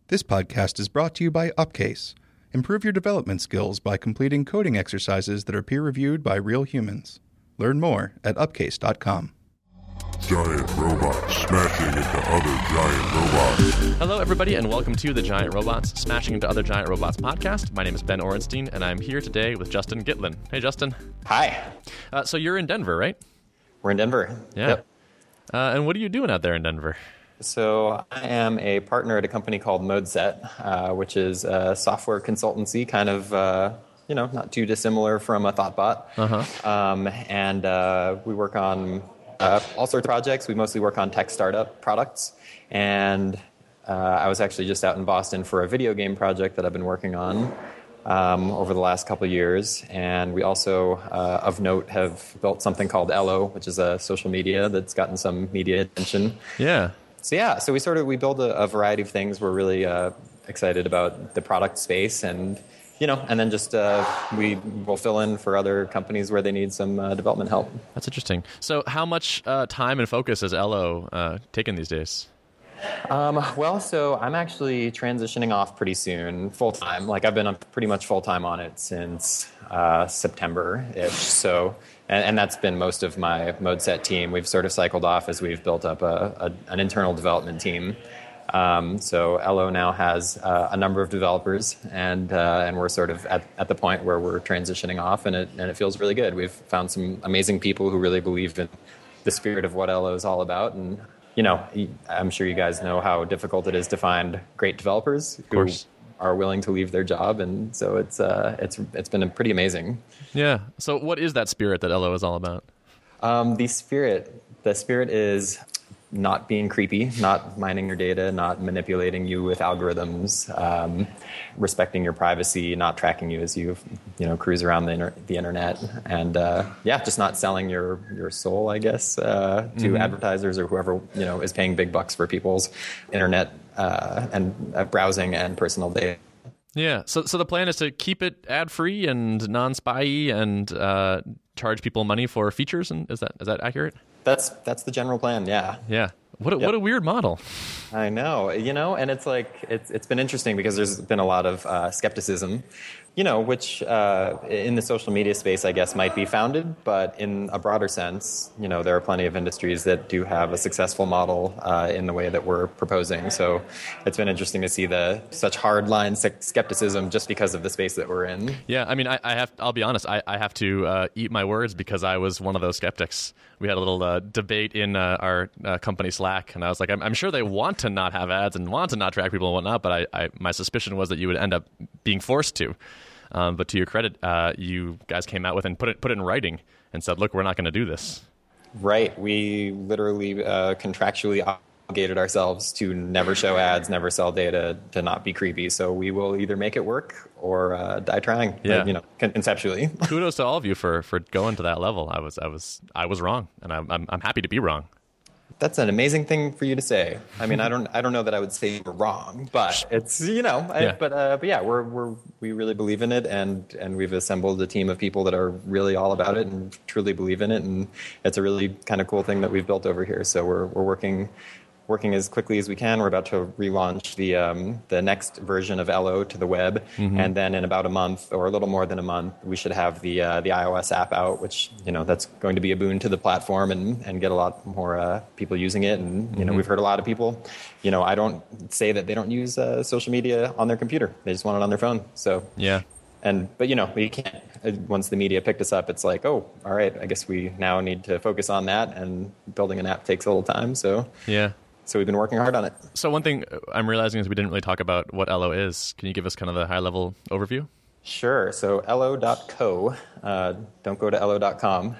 This podcast is brought to you by Upcase. Improve your development skills by completing coding exercises that are peer-reviewed by real humans. Learn more at upcase.com. Giant robots smashing into other giant robots. Hello, everybody, and welcome to the Giant Robots Smashing into Other Giant Robots podcast. My name is Ben Orenstein, and I'm here today with Justin Gitlin. Hey, Justin. Hi. So you're in Denver, right? We're in Denver. Yeah. Yep. And what are you doing out there in Denver? So I am a partner at a company called ModeSet, which is a software consultancy, kind of, not too dissimilar from a ThoughtBot. And we work on all sorts of projects. We mostly work on tech startup products. And I was actually just out in Boston for a video game project that I've been working on over the last couple of years. And we also, of note, have built something called Ello, which is a social media that's gotten some media attention. Yeah. So we build a variety of things. We're really excited about the product space, and then just we will fill in for other companies where they need some development help. That's interesting. So how much time and focus has Ello taken these days? So I'm actually transitioning off pretty soon, full-time. Like, I've been pretty much full-time on it since September-ish. So, and that's been most of my ModeSet team. We've sort of cycled off as we've built up an internal development team. So Ello now has a number of developers, and we're sort of at the point where we're transitioning off, and it feels really good. We've found some amazing people who really believe in the spirit of what Ello is all about, and I'm sure you guys know how difficult it is to find great developers who are willing to leave their job, and so it's been pretty amazing. Yeah. So what is that spirit that Ello is all about? The spirit is not being creepy, not mining your data, not manipulating you with algorithms, respecting your privacy, not tracking you as you cruise around the internet, and just not selling your soul, I guess, to advertisers or whoever is paying big bucks for people's internet and browsing and personal data. Yeah. So the plan is to keep it ad free and non-spy-y and charge people money for features. And is that accurate? That's the general plan. Yeah. Yeah. What a weird model. I know, and it's like it's been interesting because there's been a lot of skepticism, which in the social media space, I guess, might be founded, but in a broader sense, there are plenty of industries that do have a successful model in the way that we're proposing. So it's been interesting to see such hardline skepticism just because of the space that we're in. Yeah, I mean, I'll be honest, I have to eat my words because I was one of those skeptics. We had a little debate in our company Slack, and I was like, I'm sure they want to not have ads and want to not track people and whatnot, but my suspicion was that you would end up being forced to. But to your credit, you guys came out with and put it in writing and said, look, we're not going to do this. Right. We literally contractually obligated ourselves to never show ads, never sell data, to not be creepy. So we will either make it work or die trying. Yeah. Conceptually. Kudos to all of you for going to that level. I was wrong, and I'm happy to be wrong. That's an amazing thing for you to say. I mean, I don't know that I would say you're wrong, but it's Yeah. But yeah, we really believe in it, and we've assembled a team of people that are really all about it and truly believe in it, and it's a really kind of cool thing that we've built over here. So we're working as quickly as we can. We're about to relaunch the next version of Ello to the web, and then in about a month or a little more than a month, we should have the iOS app out, which that's going to be a boon to the platform and get a lot more people using it. And we've heard a lot of people. I don't say that they don't use social media on their computer; they just want it on their phone. So yeah. But we can't. Once the media picked us up, it's like, oh, all right. I guess we now need to focus on that, and building an app takes a little time. So yeah. So we've been working hard on it. So one thing I'm realizing is we didn't really talk about what Ello is. Can you give us kind of the high-level overview? Sure. So Ello.co. Don't go to Ello.com.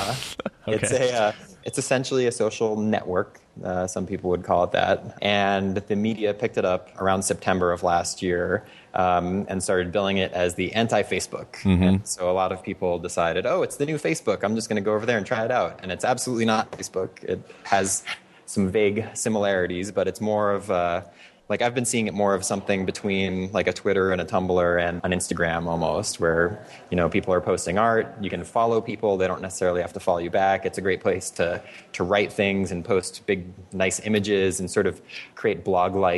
Okay. It's essentially a social network. Some people would call it that. And the media picked it up around September of last year and started billing it as the anti-Facebook. And so a lot of people decided, oh, it's the new Facebook. I'm just going to go over there and try it out. And it's absolutely not Facebook. It has some vague similarities, but it's more of I've been seeing it more of something between like a Twitter and a Tumblr and an Instagram almost, where people are posting art. You can follow people; they don't necessarily have to follow you back. It's a great place to write things and post big, nice images and sort of create blog-like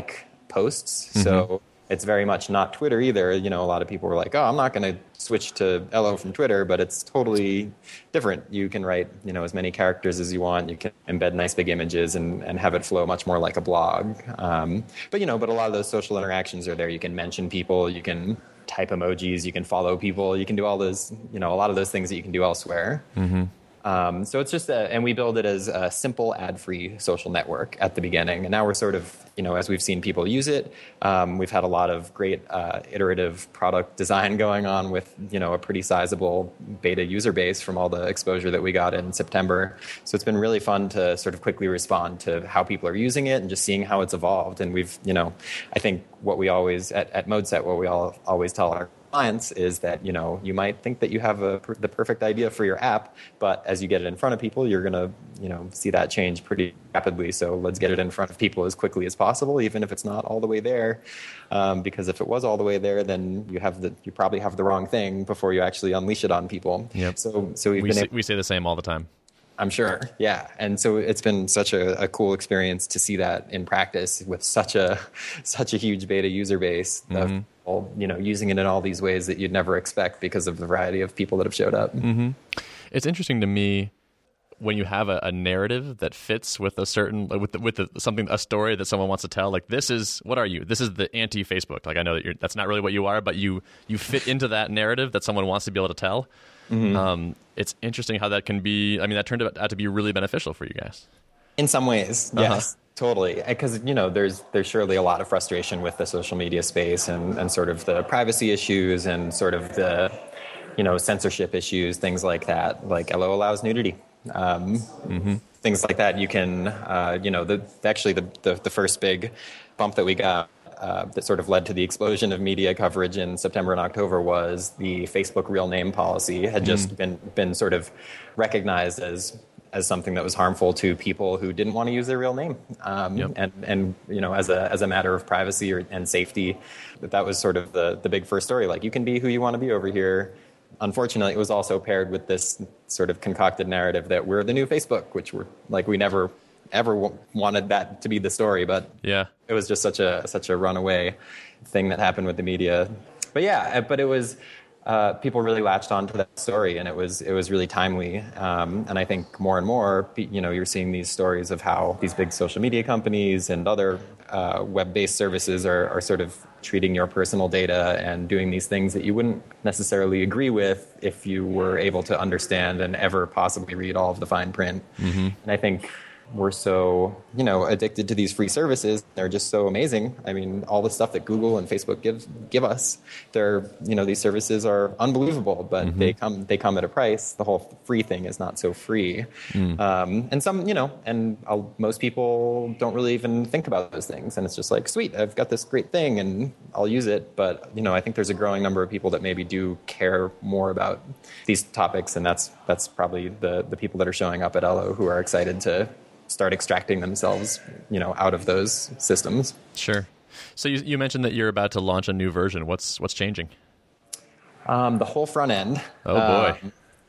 posts. So it's very much not Twitter either. You know, a lot of people were like, oh, I'm not going to switch to LO from Twitter, but it's totally different. You can write, you know, as many characters as you want. You can embed nice big images and have it flow much more like a blog. But a lot of those social interactions are there. You can mention people, you can type emojis, you can follow people, you can do all those, a lot of those things that you can do elsewhere. So it's just and we build it as a simple ad-free social network at the beginning. And now we're sort of, as we've seen people use it, we've had a lot of great iterative product design going on with, a pretty sizable beta user base from all the exposure that we got in September. So it's been really fun to sort of quickly respond to how people are using it and just seeing how it's evolved. And we've, I think what we always, at ModeSet, what we always tell our clients is that, you might think that you have the perfect idea for your app, but as you get it in front of people, you're going to, see that change pretty rapidly. So let's get it in front of people as quickly as possible, even if it's not all the way there. Because if it was all the way there, then you probably have the wrong thing before you actually unleash it on people. Yep. So we say the same all the time. I'm sure. Yeah. And so it's been such a cool experience to see that in practice with such a huge beta user base of people, using it in all these ways that you'd never expect because of the variety of people that have showed up. It's interesting to me when you have a narrative that fits with a certain, a story that someone wants to tell. Like, what are you? This is the anti-Facebook. Like, I know that that's not really what you are, but you fit into that narrative that someone wants to be able to tell. It's interesting how that can be. I mean, that turned out to be really beneficial for you guys. In some ways, yes, totally. Because there's surely a lot of frustration with the social media space and sort of the privacy issues and sort of the censorship issues, things like that. Like LO allows nudity, things like that. You can the first big bump that we got. That sort of led to the explosion of media coverage in September and October was the Facebook real name policy had just been sort of recognized as something that was harmful to people who didn't want to use their real name, and as a matter of privacy and safety, that was sort of the big first story. Like, you can be who you want to be over here. Unfortunately, it was also paired with this sort of concocted narrative that we're the new Facebook, which we never ever wanted that to be the story, but it was just such a runaway thing that happened with the media. But it was people really latched onto that story, and it was really timely. And I think more and more, you're seeing these stories of how these big social media companies and other web-based services are sort of treating your personal data and doing these things that you wouldn't necessarily agree with if you were able to understand and ever possibly read all of the fine print. And I think we're so, addicted to these free services. They're just so amazing. I mean, all the stuff that Google and Facebook give us, these services are unbelievable, but they come at a price. The whole free thing is not so free. And some, most people don't really even think about those things. And it's just like, sweet, I've got this great thing and I'll use it. But, I think there's a growing number of people that maybe do care more about these topics. And that's probably the people that are showing up at LO who are excited to start extracting themselves, out of those systems. Sure. So you mentioned that you're about to launch a new version. What's changing? The whole front end. Oh boy.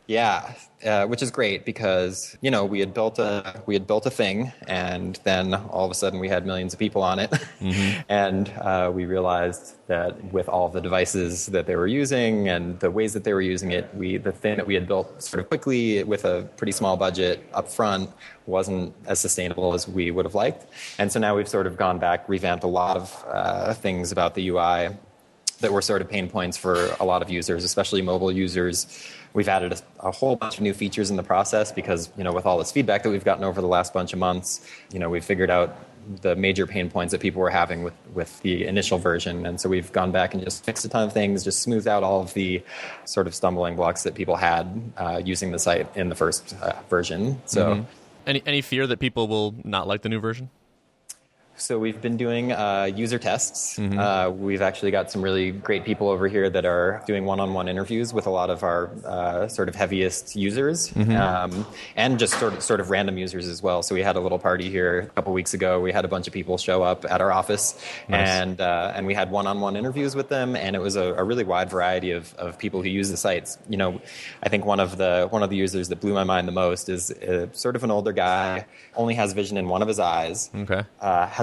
Which is great because we had built a thing, and then all of a sudden we had millions of people on it, and we realized that with all of the devices that they were using and the ways that they were using it, the thing that we had built sort of quickly with a pretty small budget up front wasn't as sustainable as we would have liked. And so now we've sort of gone back, revamped a lot of things about the UI that were sort of pain points for a lot of users, especially mobile users. We've added a whole bunch of new features in the process because, with all this feedback that we've gotten over the last bunch of months, we've figured out the major pain points that people were having with the initial version. And so we've gone back and just fixed a ton of things, just smoothed out all of the sort of stumbling blocks that people had using the site in the first version. So, Any fear that people will not like the new version? So we've been doing user tests. We've actually got some really great people over here that are doing one-on-one interviews with a lot of our sort of heaviest users, and just sort of random users as well. So we had a little party here a couple weeks ago. We had a bunch of people show up at our office, and we had one-on-one interviews with them, and it was a really wide variety of people who use the sites. I think one of the users that blew my mind the most is sort of an older guy, only has vision in one of his eyes, has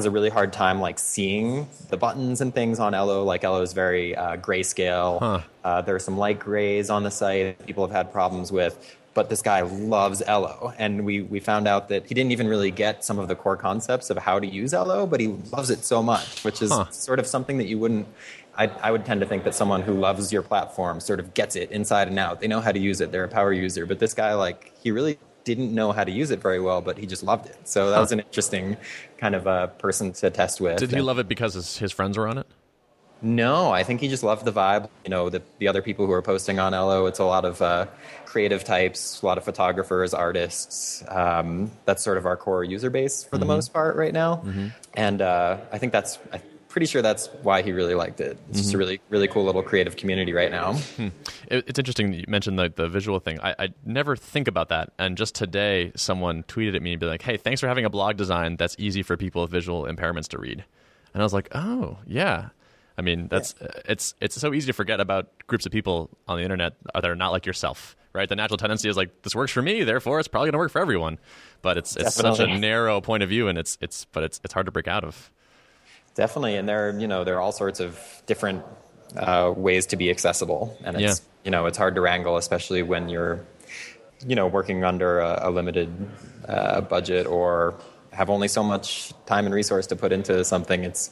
has a really hard time like seeing the buttons and things on Elo. Like Elo is very grayscale. There are some light grays on the site that people have had problems with. But this guy loves Elo, and we found out that he didn't even really get some of the core concepts of how to use Elo, but he loves it so much, which is sort of something that you wouldn't. I would tend to think that someone who loves your platform sort of gets it inside and out. They know how to use it. They're a power user. But this guy, like, he really didn't know how to use it very well, but he just loved it. So that was an interesting kind of a person to test with. Did he love it because his friends were on it? No, I think he just loved the vibe. You know, the other people who are posting on Elo, it's a lot of creative types, a lot of photographers, artists. That's sort of our core user base for the most part right now. And I think I'm pretty sure that's why he really liked it. It's just a really, really cool little creative community right now. It's interesting that you mentioned the visual thing. I never think about that. And just today, someone tweeted at me and be like, hey, thanks for having a blog design that's easy for people with visual impairments to read. And I was like, oh, yeah. I mean, it's so easy to forget about groups of people on the internet that are not like yourself, right? The natural tendency is like, this works for me, therefore it's probably going to work for everyone. But it's such a narrow point of view, and it's hard to break out of. Definitely, and there are all sorts of different ways to be accessible, and it's hard to wrangle, especially when you're working under a limited budget or have only so much time and resource to put into something. It's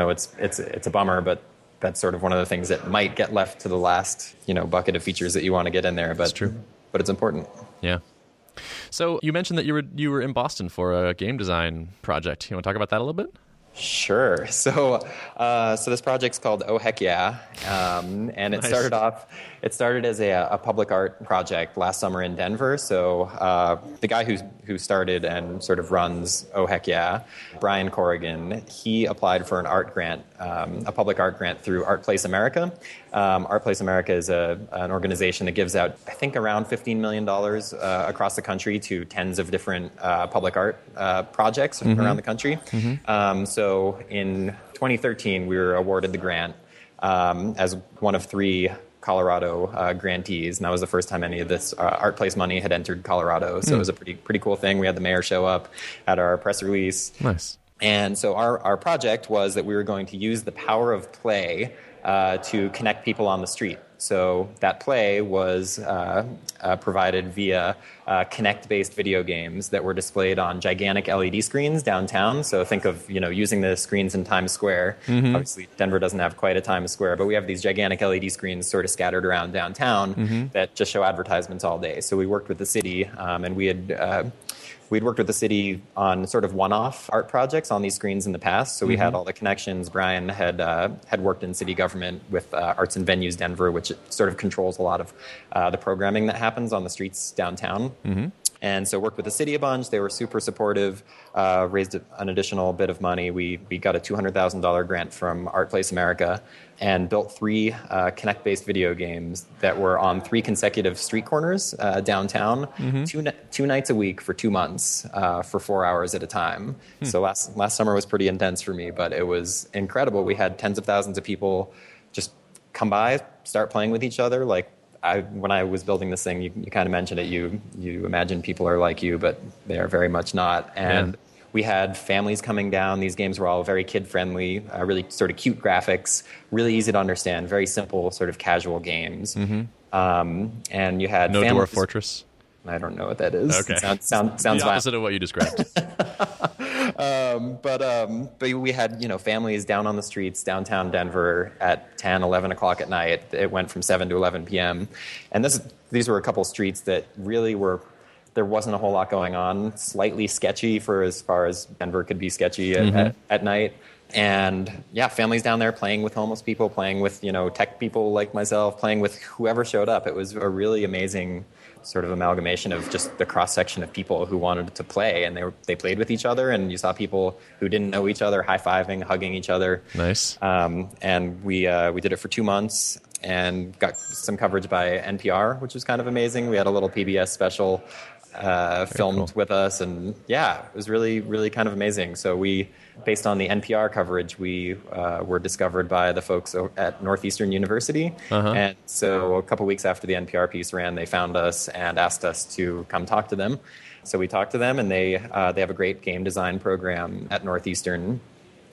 a bummer, but that's sort of one of the things that might get left to the last bucket of features that you want to get in there. But it's true. But it's important. Yeah. So you mentioned that you were in Boston for a game design project. You want to talk about that a little bit? Sure. So this project's called Oh Heck Yeah, and it Nice. started as a public art project last summer in Denver. So the guy who started and sort of runs Oh Heck Yeah, Brian Corrigan, he applied for an art grant, a public art grant through Art Place America. Art Place America is an organization that gives out, I think, around $15 million across the country to tens of different public art projects around the country. So in 2013, we were awarded the grant as one of 3 Colorado grantees, and that was the first time any of this Art Place money had entered Colorado. So it was a pretty cool thing. We had the mayor show up at our press release. Nice. And so our project was that we were going to use the power of play to connect people on the street. So that play was provided via Kinect-based video games that were displayed on gigantic LED screens downtown. So think of using the screens in Times Square. Obviously, Denver doesn't have quite a Times Square, but we have these gigantic LED screens sort of scattered around downtown that just show advertisements all day. So we worked with the city, and we'd worked with the city on sort of one-off art projects on these screens in the past, so we had all the connections. Brian had worked in city government with Arts and Venues Denver, which sort of controls a lot of the programming that happens on the streets downtown. And so worked with the city a bunch. They were super supportive, raised an additional bit of money. We got a $200,000 grant from Art Place America and built 3 Kinect-based video games that were on 3 consecutive street corners downtown, 2 nights a week for 2 months for 4 hours at a time. So last summer was pretty intense for me, but it was incredible. We had tens of thousands of people just come by, start playing with each other. Like when I was building this thing, you kind of mentioned it. You imagine people are like you, but they are very much not. And we had families coming down. These games were all very kid-friendly, really sort of cute graphics, really easy to understand, very simple, sort of casual games. And you had No families. Dwarf Fortress? I don't know what that is. Okay. Sounds The opposite of what you described. But we had families down on the streets downtown Denver at 10, 11 o'clock at night. It went from 7 to 11 p.m. And these were a couple streets that really were. There wasn't a whole lot going on. Slightly sketchy for as far as Denver could be sketchy at night. And families down there playing with homeless people, playing with tech people like myself, playing with whoever showed up. It was a really amazing sort of amalgamation of just the cross-section of people who wanted to play, and they played with each other, and you saw people who didn't know each other high-fiving, hugging each other. Nice. And we did it for 2 months and got some coverage by NPR, which was kind of amazing. We had a little PBS special filmed with us, and it was really, really kind of amazing. So based on the NPR coverage, we were discovered by the folks at Northeastern University. And so a couple weeks after the NPR piece ran, they found us and asked us to come talk to them. So we talked to them, and they have a great game design program at Northeastern.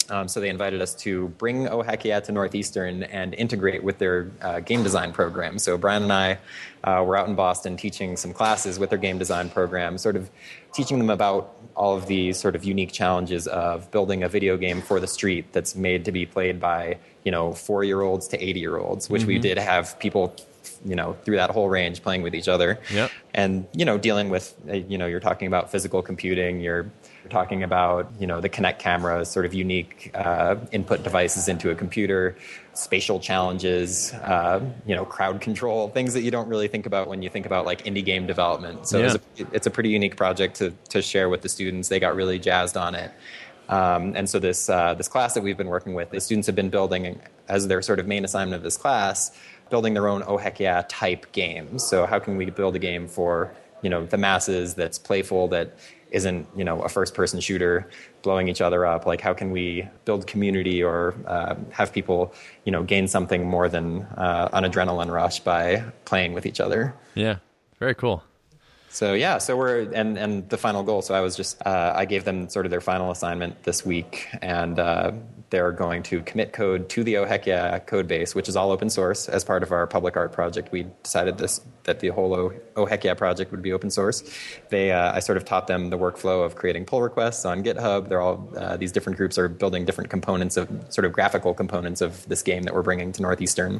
So they invited us to bring Oh Heck Yeah to Northeastern and integrate with their game design program. So Brian and I were out in Boston teaching some classes with their game design program, sort of teaching them about all of the sort of unique challenges of building a video game for the street that's made to be played by, 4-year-olds to 80-year-olds, which we did have people, through that whole range playing with each other. Yep. And, dealing with, you're talking about physical computing, you're talking about, the Kinect camera, sort of unique input devices into a computer, spatial challenges, crowd control, things that you don't really think about when you think about like indie game development. So it's a pretty unique project to share with the students. They got really jazzed on it. And so this class that we've been working with, the students have been building, as their sort of main assignment of this class, building their own Oh Heck Yeah type games. So how can we build a game for, the masses that's playful, that isn't, a first-person shooter blowing each other up? Like, how can we build community or have people, gain something more than an adrenaline rush by playing with each other? Yeah, very cool. So we're and the final goal. So I gave them sort of their final assignment this week, and they're going to commit code to the Oh Heck Yeah code base, which is all open source. As part of our public art project, we decided that the whole Oh Heck Yeah project would be open source. I sort of taught them the workflow of creating pull requests on GitHub. They're all these different groups are building different components of sort of graphical components of this game that we're bringing to Northeastern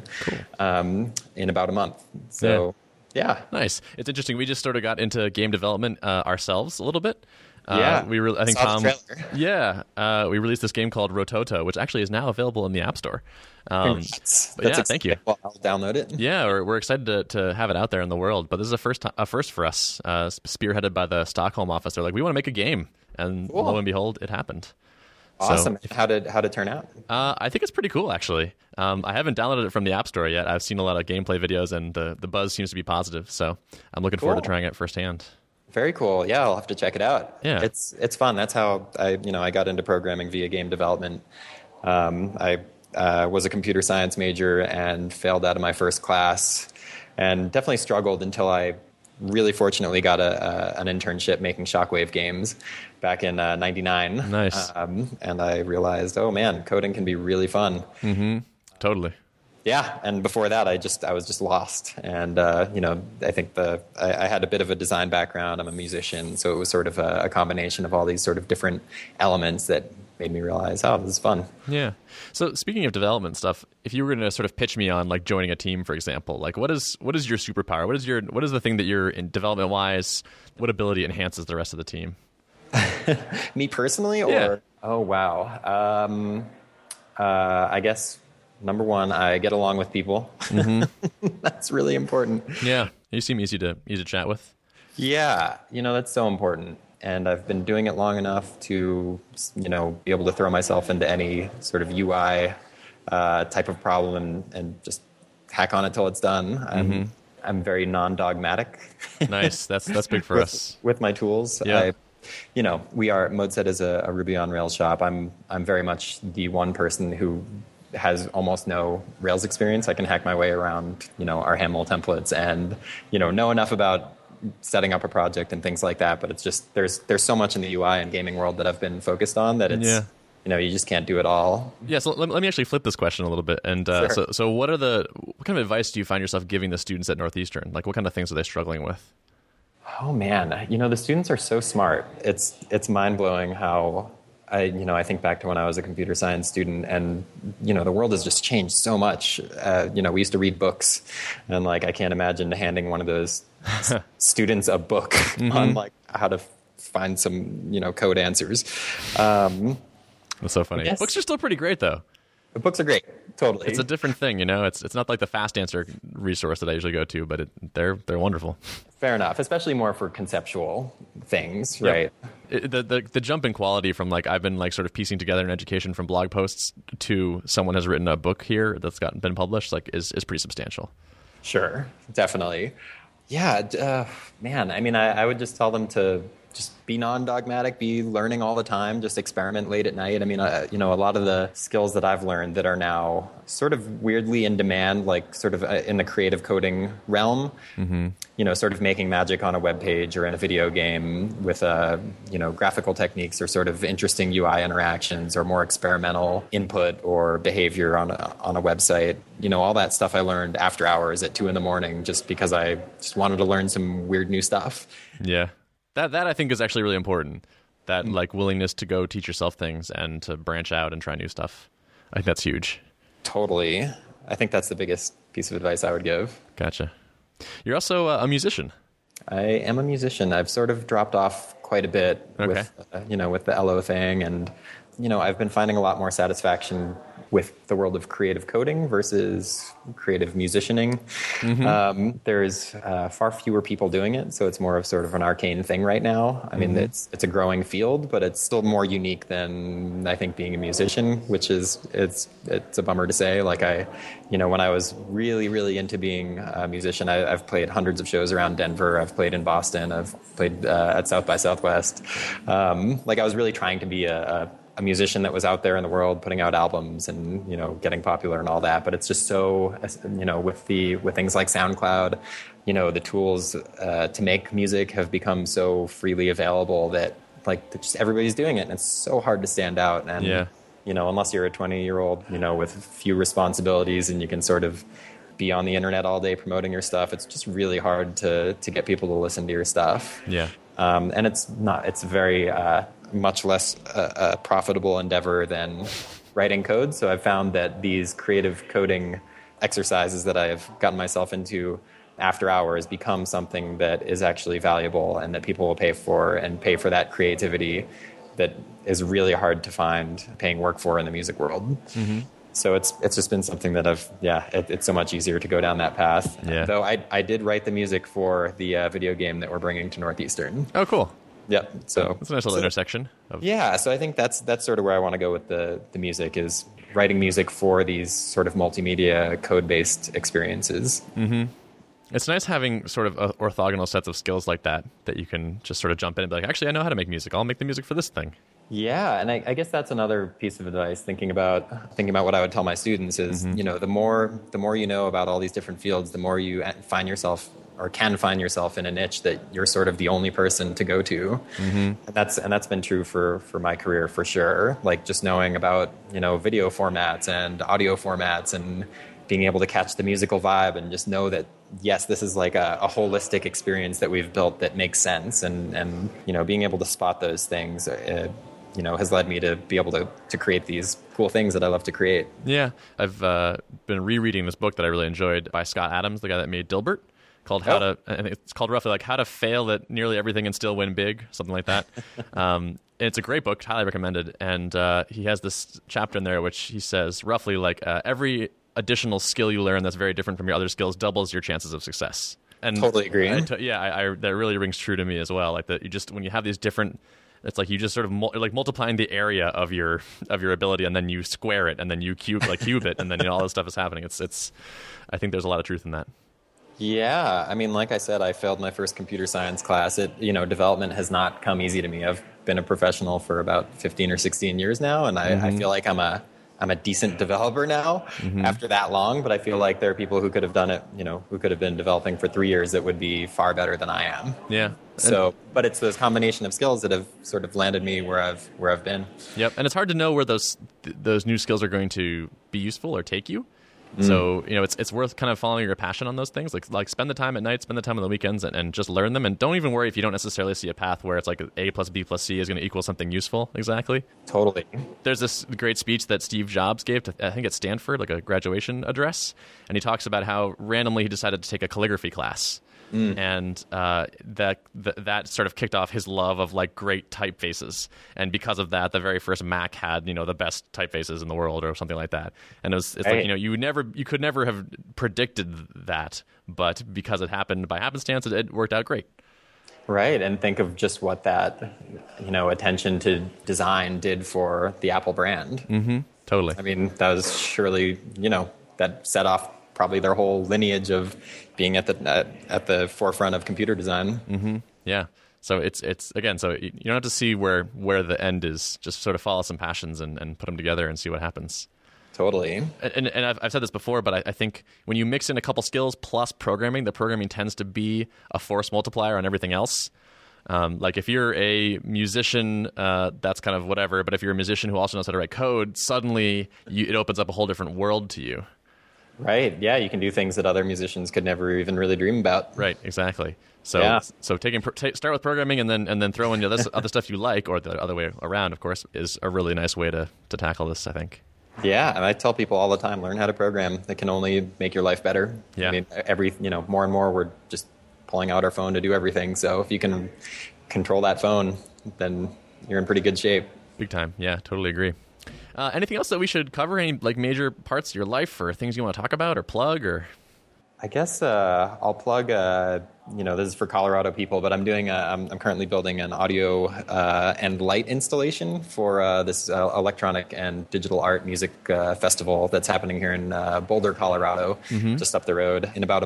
in about a month. So. Yeah. Nice. It's interesting. We just sort of got into game development ourselves a little bit. I think saw Tom. the trailer. Yeah. We released this game called Rototo, which actually is now available in the App Store. Thank you. Well, I'll download it. Yeah, we're excited to have it out there in the world. But this is a first for us, spearheaded by the Stockholm office. They're like, we want to make a game, and lo and behold, it happened. Awesome. So, how'd it turn out? I think it's pretty cool, actually. I haven't downloaded it from the App Store yet. I've seen a lot of gameplay videos, and the buzz seems to be positive. So I'm looking forward to trying it firsthand. Very cool. Yeah, I'll have to check it out. Yeah, it's fun. That's how I got into programming via game development. I was a computer science major and failed out of my first class, and definitely struggled until I really fortunately got an internship making Shockwave games back in '99. Nice. And I realized, oh man, coding can be really fun. Mm-hmm. Totally. Yeah, and before that, I was just lost. And I think I had a bit of a design background. I'm a musician, so it was sort of a combination of all these sort of different elements that made me realize, oh, this is fun. Yeah. So speaking of development stuff, if you were going to sort of pitch me on like joining a team, for example, like what is your superpower? What is the thing that you're in development wise? What ability enhances the rest of the team? Me personally, or yeah. Oh wow. I guess number one, I get along with people. Mm-hmm. That's really important. Yeah, you seem easy to chat with. Yeah, that's so important. And I've been doing it long enough to, be able to throw myself into any sort of UI type of problem and just hack on it till it's done. I'm very non-dogmatic. Nice. That's big for us. With my tools. Yeah. Modset is a Ruby on Rails shop. I'm very much the one person who has almost no Rails experience. I can hack my way around, our HAML templates and, know enough about setting up a project and things like that, but it's just there's so much in the UI and gaming world that I've been focused on that it's you just can't do it all. Yeah, so let me actually flip this question a little bit. And sure. So what kind of advice do you find yourself giving the students at Northeastern? Like what kind of things are they struggling with? Oh man, the students are so smart. It's mind-blowing how I think back to when I was a computer science student, and the world has just changed so much. We used to read books, and I can't imagine handing one of those students a book on how to find some code answers. That's so funny. Yes. Books are still pretty great though. The books are great. Totally. It's a different thing, It's not like the fast answer resource that I usually go to, but they're wonderful. Fair enough, especially more for conceptual things, right? The jump in quality from I've been sort of piecing together an education from blog posts to someone has written a book here that's been published is pretty substantial. Sure, definitely. Yeah, man. I mean, I would just tell them to just be non-dogmatic, be learning all the time, just experiment late at night. I mean, a lot of the skills that I've learned that are now sort of weirdly in demand, like sort of in the creative coding realm, sort of making magic on a web page or in a video game with, graphical techniques or sort of interesting UI interactions or more experimental input or behavior on a website. All that stuff I learned after hours at 2 a.m. just because I just wanted to learn some weird new stuff. Yeah. That I think is actually really important. That like willingness to go teach yourself things and to branch out and try new stuff. I think that's huge. Totally. I think that's the biggest piece of advice I would give. Gotcha. You're also a musician. I am a musician. I've sort of dropped off quite a bit with the LO thing, and I've been finding a lot more satisfaction with the world of creative coding versus creative musicianing. There's far fewer people doing it, so it's more of sort of an arcane thing right now. I mean, it's a growing field, but it's still more unique than I think being a musician, which is it's a bummer to say. Like when I was really, really into being a musician, I've played hundreds of shows around Denver. I've played in Boston. I've played at South by Southwest. I was really trying to be a musician that was out there in the world putting out albums and getting popular and all that, but it's just so with things like SoundCloud, the tools to make music have become so freely available that just everybody's doing it, and it's so hard to stand out. And unless you're a 20-year-old with few responsibilities and you can sort of be on the internet all day promoting your stuff, it's just really hard to get people to listen to your stuff. And it's very much less a profitable endeavor than writing code. So I've found that these creative coding exercises that I've gotten myself into after hours become something that is actually valuable and that people will pay for that creativity that is really hard to find paying work for in the music world. So it's just been something that it's so much easier to go down that path. Though I did write the music for the video game that we're bringing to Northeastern. Oh, cool. Yeah, so it's a nice little intersection. So I think that's sort of where I want to go with the music, is writing music for these sort of multimedia code-based experiences. It's nice having sort of orthogonal sets of skills like that you can just sort of jump in and be like, actually, I know how to make music. I'll make the music for this thing. Yeah, and I guess that's another piece of advice, thinking about what I would tell my students is, the more you know about all these different fields, the more you find yourself or can find yourself in a niche that you're sort of the only person to go to. And that's been true for my career for sure. Like just knowing about, video formats and audio formats and being able to catch the musical vibe and just know that, yes, this is like a holistic experience that we've built that makes sense. And being able to spot those things, has led me to be able to create these cool things that I love to create. Yeah. I've been rereading this book that I really enjoyed by Scott Adams, the guy that made Dilbert, called it's called roughly like How to Fail at Nearly Everything and Still Win Big, something like that. And it's a great book, highly recommended. And he has this chapter in there which he says roughly like every additional skill you learn that's very different from your other skills doubles your chances of success. And totally agree. That really rings true to me as well. Like that, you just when you have these different, it's like you just sort of multiplying the area of your ability, and then you square it, and then you cube it, and then all this stuff is happening. It's I think there's a lot of truth in that. Yeah, I mean, like I said, I failed my first computer science class. Development has not come easy to me. I've been a professional for about 15 or 16 years now, and I feel like I'm a decent developer now after that long, but I feel like there are people who could have done it, who could have been developing for 3 years that would be far better than I am. Yeah. So, but it's those combination of skills that have sort of landed me where I've been. Yep. And it's hard to know where those new skills are going to be useful or take you. So, it's worth kind of following your passion on those things. Like spend the time at night, spend the time on the weekends, and just learn them. And don't even worry if you don't necessarily see a path where it's like A plus B plus C is going to equal something useful. Exactly. Totally. There's this great speech that Steve Jobs gave to, I think at Stanford, like a graduation address. And he talks about how randomly he decided to take a calligraphy class. And that sort of kicked off his love of like great typefaces, and because of that, the very first Mac had the best typefaces in the world or something like that. And it's like you could never have predicted that, but because it happened by happenstance, it worked out great. Right, and think of just what that attention to design did for the Apple brand. Totally. I mean, that was surely that set off probably their whole lineage of being at the forefront of computer design. Yeah. So it's again, so you don't have to see where the end is. Just sort of follow some passions and put them together and see what happens. Totally. And I've said this before, but I think when you mix in a couple skills plus programming, the programming tends to be a force multiplier on everything else. Like if you're a musician, that's kind of whatever. But if you're a musician who also knows how to write code, suddenly it opens up a whole different world to you. Right. Yeah, you can do things that other musicians could never even really dream about. Right. Exactly. So Yeah. so start with programming and then throw in the other stuff you like, or the other way around, of course, is a really nice way to tackle this, I think. Yeah, and I tell people all the time, learn how to program. It can only make your life better. Yeah. I mean, more and more we're just pulling out our phone to do everything. So if you can control that phone, then you're in pretty good shape. Big time. Yeah, totally agree. Anything else that we should cover? Any like major parts of your life or things you want to talk about or plug or? I guess I'll plug. This is for Colorado people, but I'm currently building an audio and light installation for this electronic and digital art music festival that's happening here in Boulder, Colorado, just up the road in about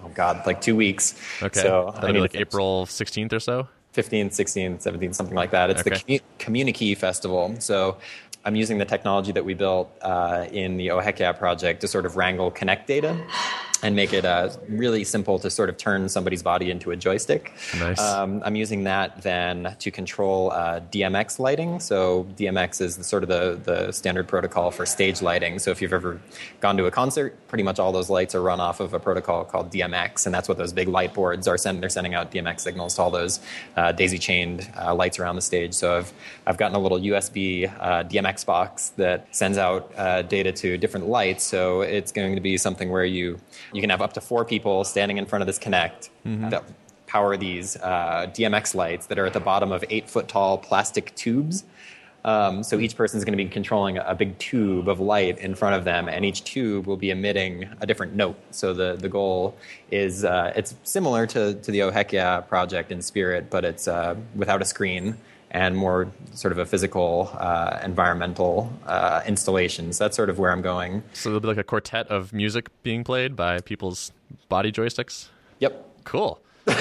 2 weeks. Okay, so that'll be like April 16th or so. 15th, 16th, 17th, something like that. It's Okay. the Communikey Festival. So I'm using the technology that we built in the Oh Heck Yeah project to sort of wrangle Kinect data and make it really simple to sort of turn somebody's body into a joystick. Nice. I'm using that then to control DMX lighting. So DMX is the standard protocol for stage lighting. So if you've ever gone to a concert, pretty much all those lights are run off of a protocol called DMX, and that's what those big light boards are sending. They're sending out DMX signals to all those daisy-chained lights around the stage. So I've gotten a little USB DMX box that sends out data to different lights. So it's going to be something where you can have up to 4 people standing in front of this Kinect that power these DMX lights that are at the bottom of 8-foot-tall plastic tubes. So each person is going to be controlling a big tube of light in front of them, and each tube will be emitting a different note. So the goal is it's similar to the Oh Heck Yeah project in spirit, but it's without a screen and more sort of a physical, environmental installation. So that's sort of where I'm going. So there'll be like a quartet of music being played by people's body joysticks? Yep. Cool.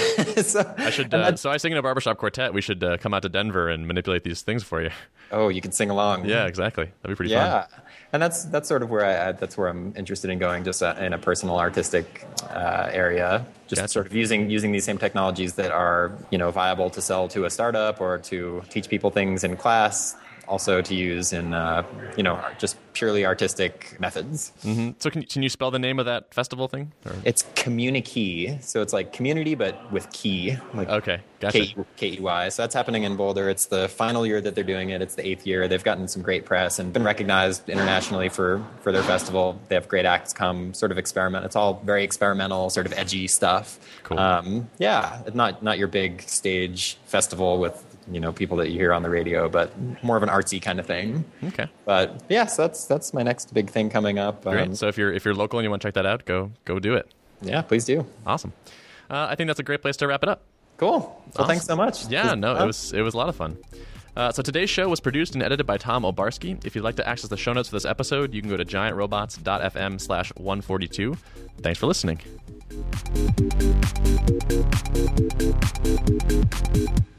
So I should. So I sing in a barbershop quartet. We should come out to Denver and manipulate these things for you. Oh, you can sing along. Yeah, exactly. That'd be pretty Yeah, fun. and that's sort of where that's where I'm interested in going, just in a personal artistic area. Just Gotcha. sort of using these same technologies that are viable to sell to a startup or to teach people things in class. Also to use in just purely artistic methods. Mm-hmm. So can you spell the name of that festival thing? Or? It's Communikey, so it's like community but with key, like Okay, gotcha. Key. So that's happening in Boulder. It's the final year that they're doing it. It's the 8th year. They've gotten some great press and been recognized internationally for their festival. They have great acts come, sort of experiment. It's all very experimental, sort of edgy stuff. Cool. Not your big stage festival with people that you hear on the radio, but more of an artsy kind of thing. Okay. But yeah, so that's my next big thing coming up. Great. So if you're local and you want to check that out, go do it. Yeah, please do. Awesome. I think that's a great place to wrap it up. Cool. Well, Awesome. Thanks so much. Yeah, no, it was a lot of fun. So today's show was produced and edited by Tom Obarski. If you'd like to access the show notes for this episode, you can go to giantrobots.fm/142. Thanks for listening.